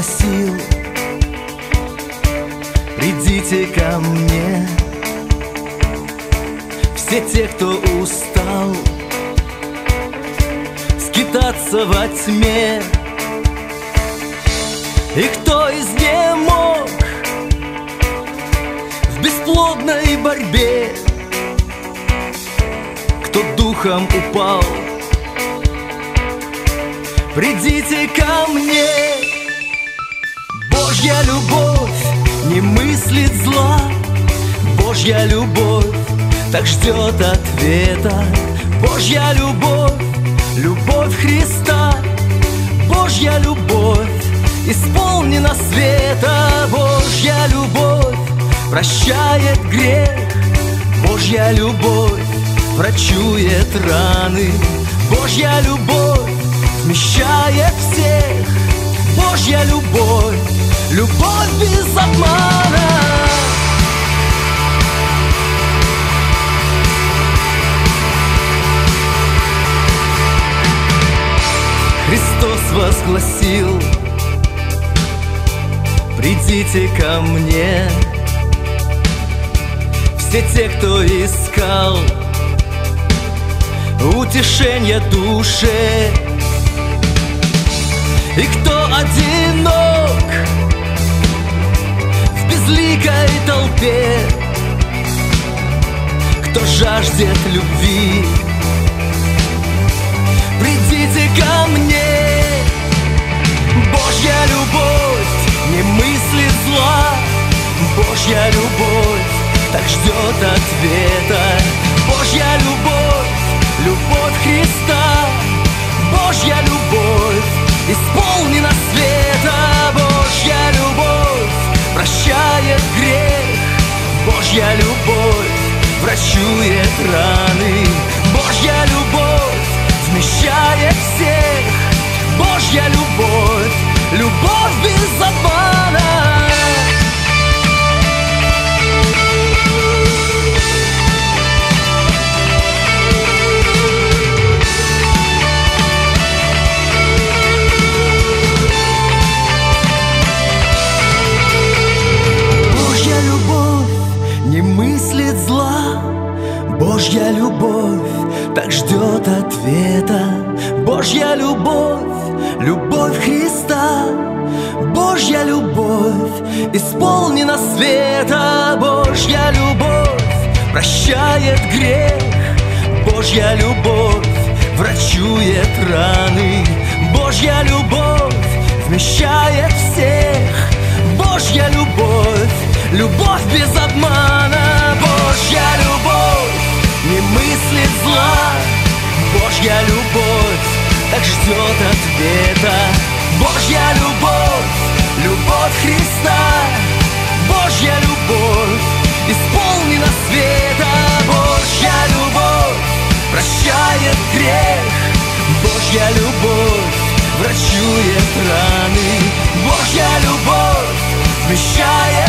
возгласил: придите ко мне, все те, кто устал скитаться во тьме, и кто изнемог в бесплодной борьбе, кто духом упал, придите ко мне. Божья любовь не мыслит зла, Божья любовь так ждет ответа. Божья любовь, любовь Христа, Божья любовь исполнена света. Божья любовь прощает грех, Божья любовь врачует раны, Божья любовь вмещает всех. Божья любовь, любовь без обмана. Христос возгласил: придите ко мне, все те, кто искал утешение душе, и кто одинок в безликой толпе, кто жаждет любви, придите ко мне. Божья любовь не мыслит зла, Божья любовь так ждет ответа. Божья любовь, любовь Христа, Божья любовь исполнена света. Божья любовь прощает грех, Божья любовь врачует раны, Божья любовь вмещает всех. Божья любовь, любовь без обмана. Божья любовь не мыслит зла, Божья любовь так ждет ответа. Божья любовь, любовь Христа, Божья любовь исполнена света. Божья любовь прощает грех, Божья любовь врачует раны, Божья любовь вмещает всех. Божья любовь, любовь без обмана. Божья любовь не мыслит зла, Божья любовь так ждет ответа. Божья любовь, любовь Христа, Божья любовь исполнена света. Божья любовь прощает грех, Божья любовь врачует раны, Божья любовь вмещает